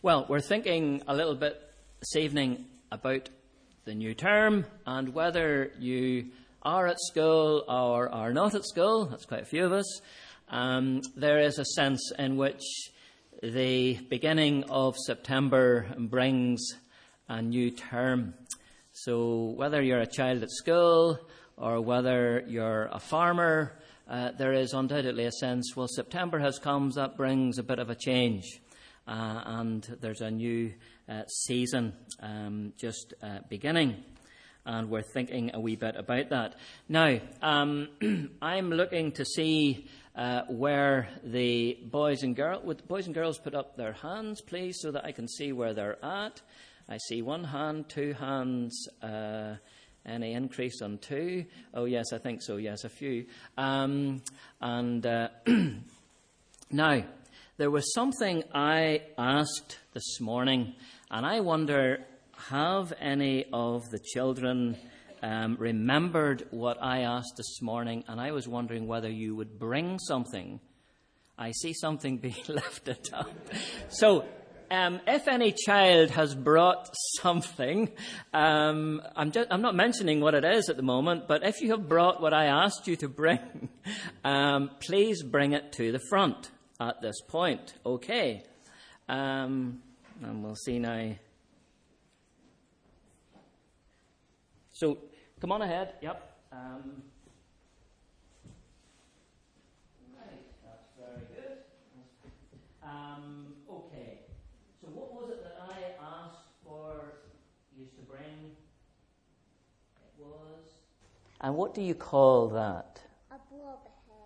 Well, we're thinking a little bit this evening about the new term and whether you are at school or are not at school. That's quite a few of us. There is a sense in which the beginning of September brings a new term. So whether you're a child at school or whether you're a farmer, there is undoubtedly a sense, well, September has come, that brings a bit of a change. And there's a new season just beginning. And we're thinking a wee bit about that. Now, I'm looking to see where the boys and girls... Would the boys and girls put up their hands, please, so that I can see where they're at? I see one hand, two hands. Any increase on two? Oh, yes, I think so. Yes, a few. Now... There was something I asked this morning, and I wonder, have any of the children remembered what I asked this morning? And I was wondering whether you would bring something. I see something being lifted up. So, if any child has brought something, I'm not mentioning what it is at the moment, but if you have brought what I asked you to bring, please bring it to the front at this point. Okay. And we'll see now. So, come on ahead. Yep. Right, that's very good. Okay. So what was it that I asked for you to bring? It was... And what do you call that? A blob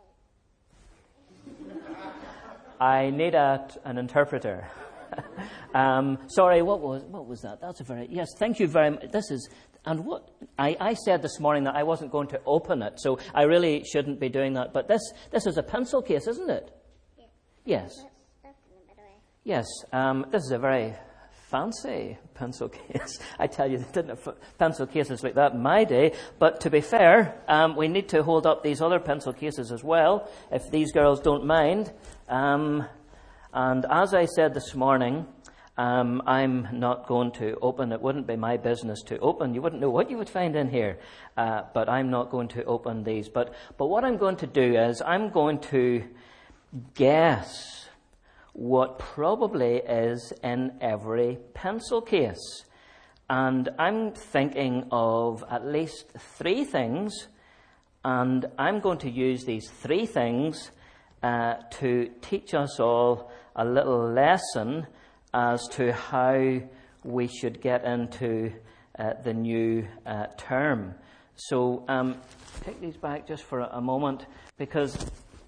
head. I need an interpreter. Sorry, what was that? That's a very... Yes, thank you very much. This is... And what... I said this morning that I wasn't going to open it, so I really shouldn't be doing that. But this is a pencil case, isn't it? Yeah. Yes. Yes. This is a very fancy pencil case. I tell you, they didn't have pencil cases like that in my day. But to be fair, we need to hold up these other pencil cases as well, if these girls don't mind. And as I said this morning, I'm not going to open. It wouldn't be my business to open. You wouldn't know what you would find in here. But I'm not going to open these. But what I'm going to do is I'm going to guess what probably is in every pencil case. And I'm thinking of at least three things, and I'm going to use these three things to teach us all a little lesson as to how we should get into the new term. So take these back just for a moment, because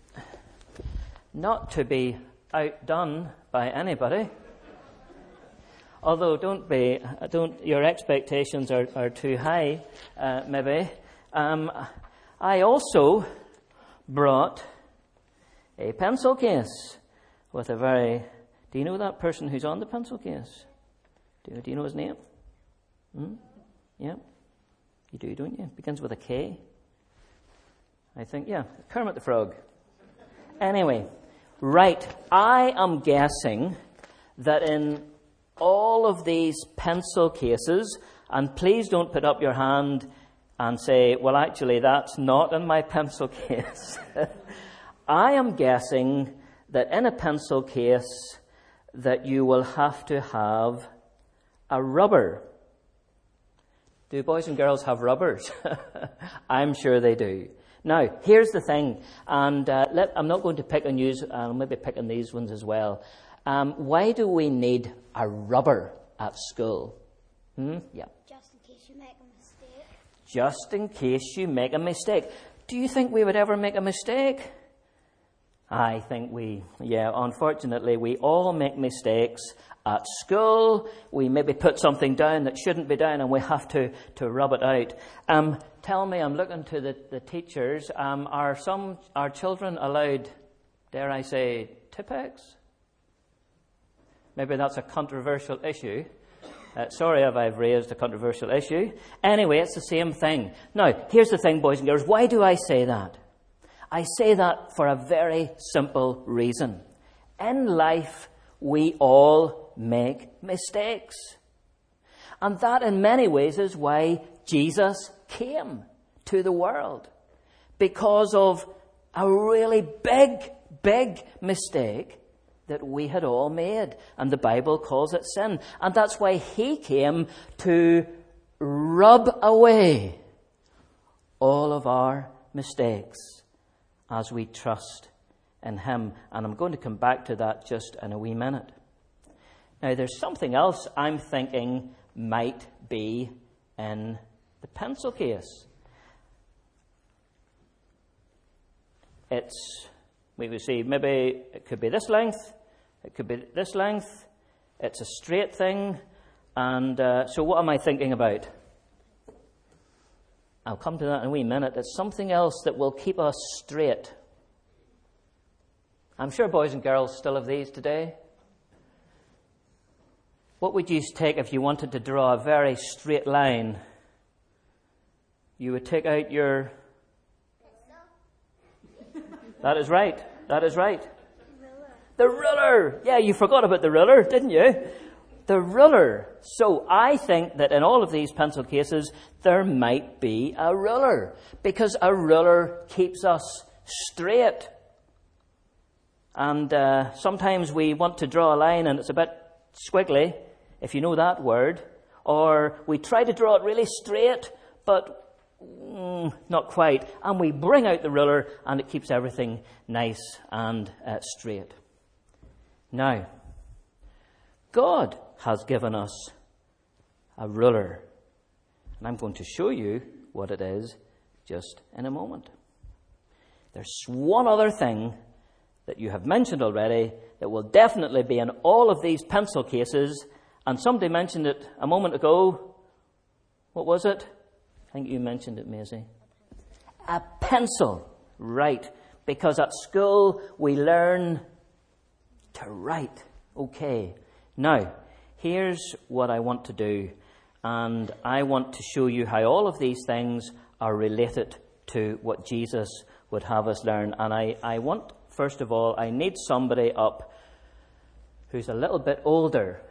not to be outdone by anybody. Although your expectations are too high, maybe. I also brought a pencil case with a very... Do you know that person who's on the pencil case? Do you know his name? Yeah. You do, don't you? Begins with a K. I think, yeah. Kermit the Frog. Anyway. Right, I am guessing that in all of these pencil cases, and please don't put up your hand and say, well, actually, that's not in my pencil case. I am guessing that in a pencil case that you will have to have a rubber. Do boys and girls have rubbers? I'm sure they do. Now, here's the thing, and I'm not going to pick on you, I'll maybe pick on these ones as well. Why do we need a rubber at school? Yeah. Just in case you make a mistake. Just in case you make a mistake. Do you think we would ever make a mistake? I think unfortunately, we all make mistakes at school. We maybe put something down that shouldn't be down, and we have to rub it out. Tell me, I'm looking to the teachers, are children allowed, dare I say, Tipp-Ex? Maybe that's a controversial issue. Sorry if I've raised a controversial issue. Anyway, it's the same thing. Now, here's the thing, boys and girls. Why do I say that? I say that for a very simple reason. In life, We all make mistakes. And that in many ways is why Jesus came to the world. Because of a really big mistake that we had all made. And the Bible calls it sin. And that's why he came to rub away all of our mistakes as we trust in him. And I'm going to come back to that just in a wee minute. Now, there's something else I'm thinking might be in the pencil case. We would see, maybe it could be this length, it could be this length, it's a straight thing, and so what am I thinking about? I'll come to that in a wee minute. It's something else that will keep us straight. I'm sure boys and girls still have these today. What would you take if you wanted to draw a very straight line? You would take out your... That is right. That is right. The ruler. Yeah, you forgot about the ruler, didn't you? The ruler. So I think that in all of these pencil cases, there might be a ruler. Because a ruler keeps us straight. And sometimes we want to draw a line and it's a bit squiggly, if you know that word. Or we try to draw it really straight, but not quite. And we bring out the ruler and it keeps everything nice and straight. Now, God has given us a ruler. And I'm going to show you what it is just in a moment. There's one other thing that you have mentioned already that will definitely be in all of these pencil cases. And somebody mentioned it a moment ago. What was it? I think you mentioned it, Maisie. A pencil. Right. Because at school we learn to write. Okay. Now, here's what I want to do. And I want to show you how all of these things are related to what Jesus would have us learn. And I want, first of all, I need somebody up who's a little bit older.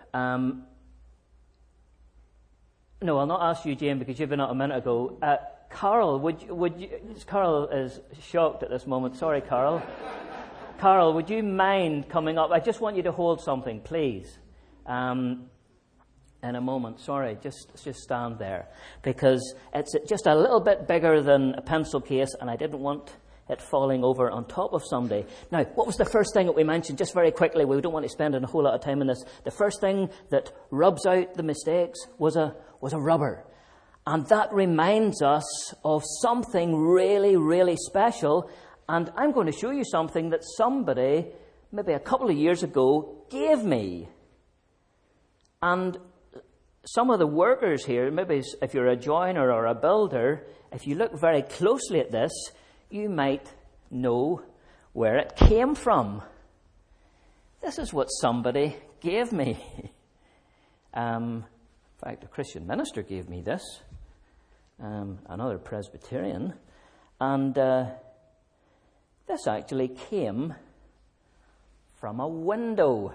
No, I'll not ask you, Jane, because you've been out a minute ago. Carl, would you? Carl is shocked at this moment. Sorry, Carl. Carl, would you mind coming up? I just want you to hold something, please. In a moment. Sorry, just stand there. Because it's just a little bit bigger than a pencil case, and I didn't want it falling over on top of somebody. Now, what was the first thing that we mentioned? Just very quickly, we don't want to spend a whole lot of time on this. The first thing that rubs out the mistakes was a rubber. And that reminds us of something really, really special. And I'm going to show you something that somebody, maybe a couple of years ago, gave me. And some of the workers here, maybe if you're a joiner or a builder, if you look very closely at this, you might know where it came from. This is what somebody gave me. In fact, a Christian minister gave me this. Another Presbyterian. And this actually came from a window.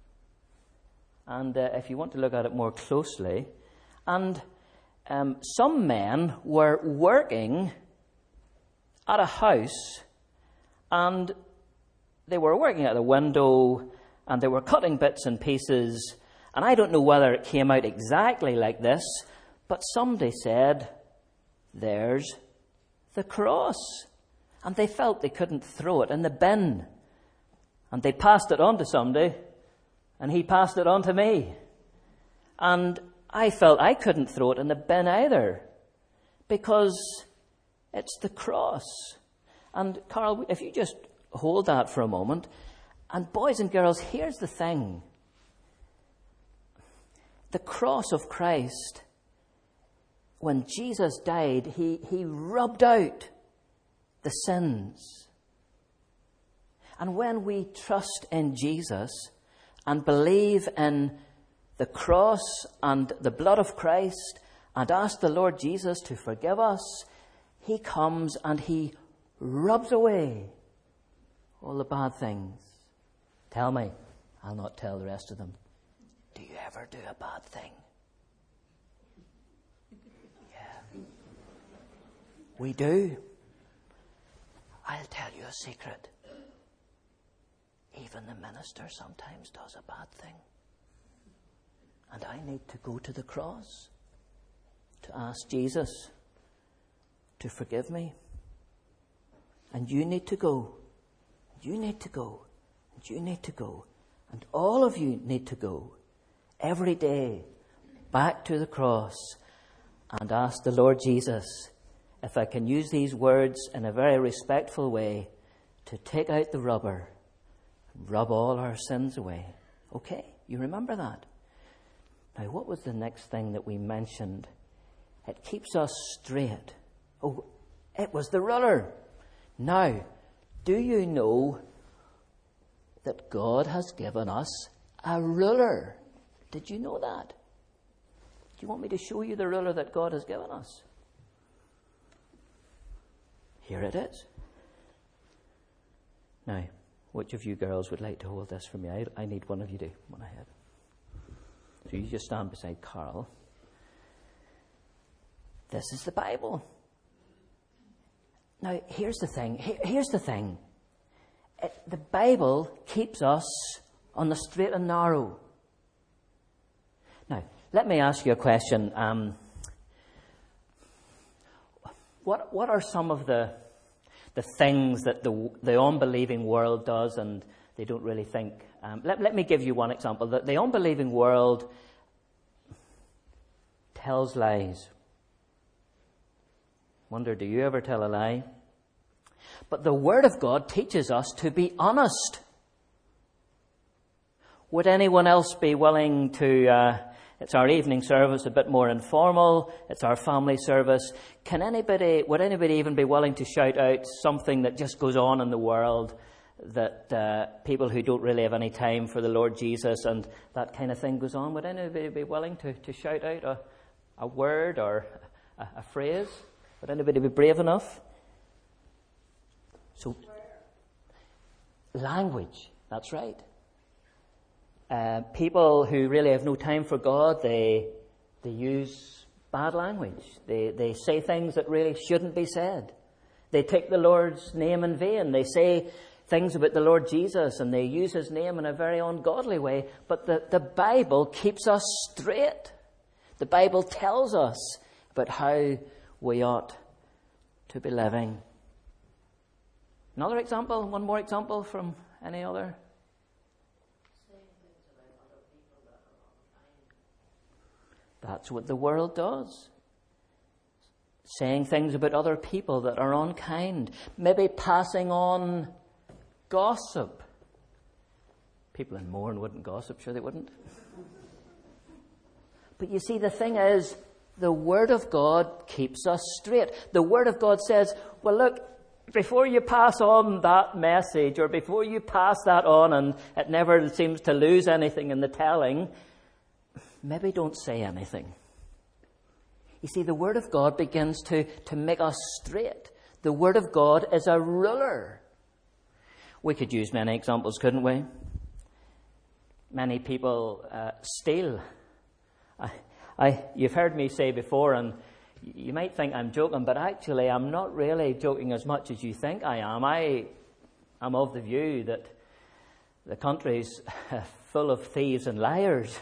And if you want to look at it more closely, and some men were working at a house, and they were working at the window, and they were cutting bits and pieces, and I don't know whether it came out exactly like this, but somebody said, "There's the cross." And they felt they couldn't throw it in the bin. And they passed it on to somebody, and he passed it on to me. And I felt I couldn't throw it in the bin either, because it's the cross. And Carl, if you just hold that for a moment. And boys and girls, here's the thing. The cross of Christ, when Jesus died, he rubbed out the sins. And when we trust in Jesus and believe in the cross and the blood of Christ and ask the Lord Jesus to forgive us, he comes and he rubs away all the bad things. Tell me, I'll not tell the rest of them. Do you ever do a bad thing? Yeah. We do. I'll tell you a secret. Even the minister sometimes does a bad thing. And I need to go to the cross to ask Jesus to forgive me. And you need to go. You need to go. And you need to go. And all of you need to go every day back to the cross and ask the Lord Jesus, if I can use these words in a very respectful way, to take out the rubber and rub all our sins away. Okay, you remember that? Now, what was the next thing that we mentioned? It keeps us straight. Oh, it was the ruler. Now, do you know that God has given us a ruler? Did you know that? Do you want me to show you the ruler that God has given us? Here it is. Now, which of you girls would like to hold this for me? I need one of you to. One ahead. So you just stand beside Carl. This is the Bible. Now, here's the thing. Here's the thing. The Bible keeps us on the straight and narrow. Now, let me ask you a question. What are some of the things that the unbelieving world does and they don't really think? Let me give you one example. The unbelieving world tells lies. Wonder, do you ever tell a lie? But the Word of God teaches us to be honest. Would anyone else be willing to... it's our evening service, a bit more informal. It's our family service. Would anybody even be willing to shout out something that just goes on in the world, that people who don't really have any time for the Lord Jesus and that kind of thing goes on? Would anybody be willing to shout out a word or a phrase? Would anybody be brave enough? So, language, that's right. People who really have no time for God, they use bad language. They say things that really shouldn't be said. They take the Lord's name in vain. They say things about the Lord Jesus and they use his name in a very ungodly way. But the Bible keeps us straight. The Bible tells us about how we ought to be living. Another example, one more example from any other? That's what the world does. Saying things about other people that are unkind. Maybe passing on gossip. People in Mourne wouldn't gossip, sure they wouldn't. But you see, the thing is, the Word of God keeps us straight. The Word of God says, well, look, before you pass on that message, or before you pass that on and it never seems to lose anything in the telling, maybe don't say anything. You see, the Word of God begins to make us straight. The Word of God is a ruler. We could use many examples, couldn't we? Many people steal. You've heard me say before, and you might think I'm joking, but actually I'm not really joking as much as you think I am. I'm of the view that the country's full of thieves and liars.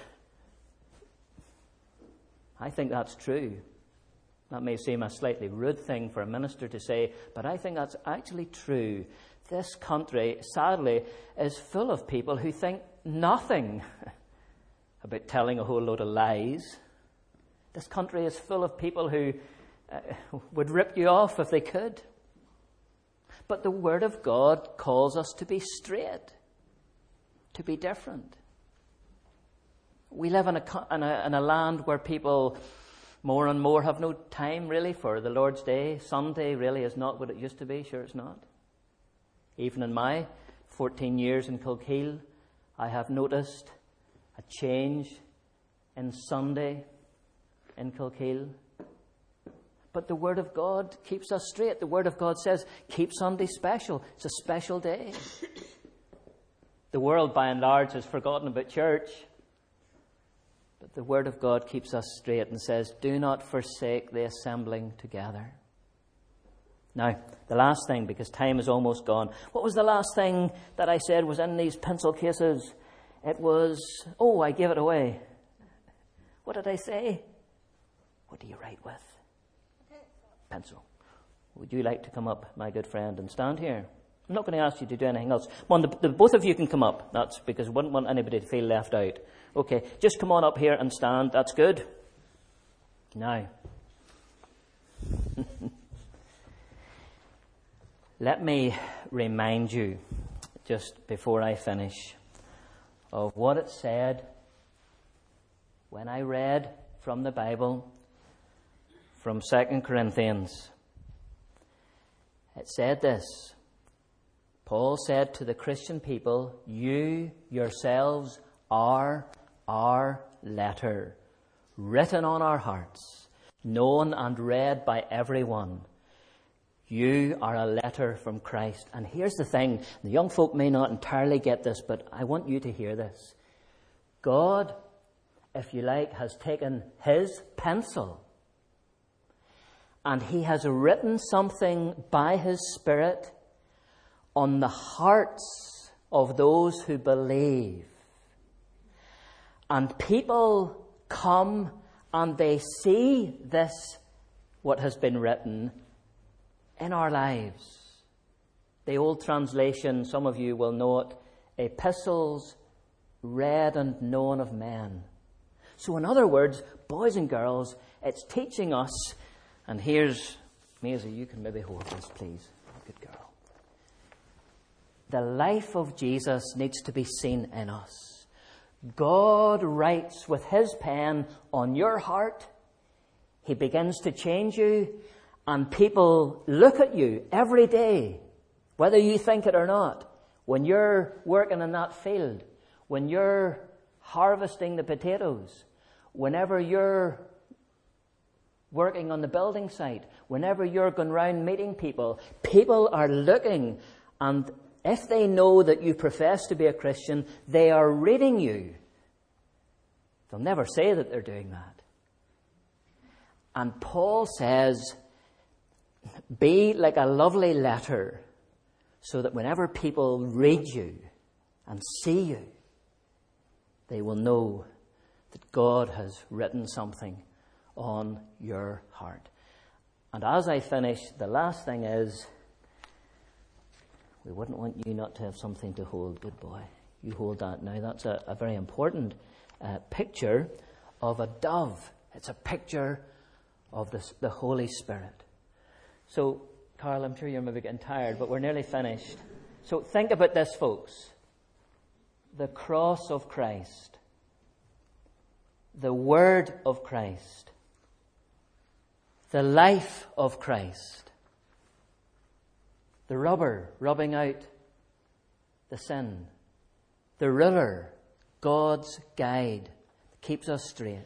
I think that's true. That may seem a slightly rude thing for a minister to say, but I think that's actually true. This country, sadly, is full of people who think nothing about telling a whole load of lies. This country is full of people who would rip you off if they could. But the Word of God calls us to be straight, to be different. We live in a land where people more and more have no time really for the Lord's Day. Sunday really is not what it used to be. Sure it's not. Even in my 14 years in Kilkeel, I have noticed a change in Sunday in Kilkeel. But the Word of God keeps us straight. The Word of God says, keep Sunday special. It's a special day. The world, by and large, has forgotten about church. But the Word of God keeps us straight and says, do not forsake the assembling together. Now, the last thing, because time is almost gone. What was the last thing that I said was in these pencil cases? It was, I gave it away. What did I say? What do you write with? Pencil. Would you like to come up, my good friend, and stand here? I'm not going to ask you to do anything else. Come on, both of you can come up. That's because I wouldn't want anybody to feel left out. Okay, just come on up here and stand. That's good. Now, let me remind you, just before I finish, of what it said when I read from the Bible, from 2 Corinthians. It said this. Paul said to the Christian people, you yourselves are our letter, written on our hearts, known and read by everyone. You are a letter from Christ. And here's the thing, the young folk may not entirely get this, but I want you to hear this. God, if you like, has taken his pencil and he has written something by his Spirit on the hearts of those who believe. And people come and they see this, what has been written, in our lives. The old translation, some of you will know it, epistles read and known of men. So in other words, boys and girls, it's teaching us, and here's, Maisie, you can maybe hold this, please. Good girl. The life of Jesus needs to be seen in us. God writes with his pen on your heart. He begins to change you. And people look at you every day, whether you think it or not, when you're working in that field, when you're harvesting the potatoes, whenever you're working on the building site, whenever you're going around meeting people, people are looking, and if they know that you profess to be a Christian, they are reading you. They'll never say that they're doing that. And Paul says, be like a lovely letter so that whenever people read you and see you, they will know that God has written something on your heart. And as I finish, the last thing is, we wouldn't want you not to have something to hold. Good boy. You hold that now. That's a very important picture of a dove. It's a picture of the Holy Spirit. So, Carl, I'm sure you're maybe getting tired, but we're nearly finished. So think about this, folks. The cross of Christ. The Word of Christ. The life of Christ. The rubber rubbing out the sin. The ruler, God's guide, keeps us straight.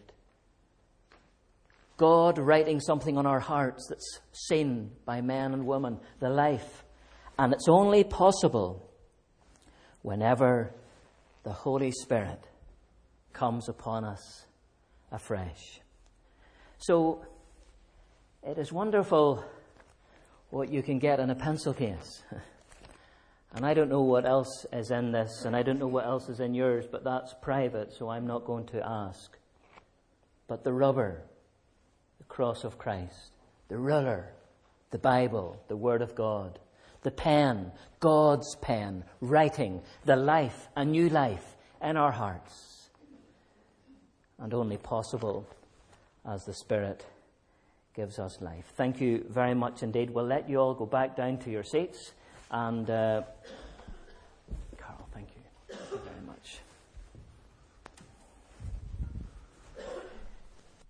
God writing something on our hearts that's seen by men and women, the life. And it's only possible whenever the Holy Spirit comes upon us afresh. So, it is wonderful what you can get in a pencil case. And I don't know what else is in this, and I don't know what else is in yours, but that's private, so I'm not going to ask. But the rubber, the cross of Christ, the ruler, the Bible, the Word of God, the pen, God's pen, writing the life, a new life in our hearts. And only possible as the Spirit gives us life. Thank you very much indeed. We'll let you all go back down to your seats. And Carl, thank you. Thank you very much.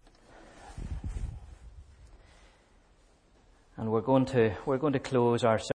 And we're going to close our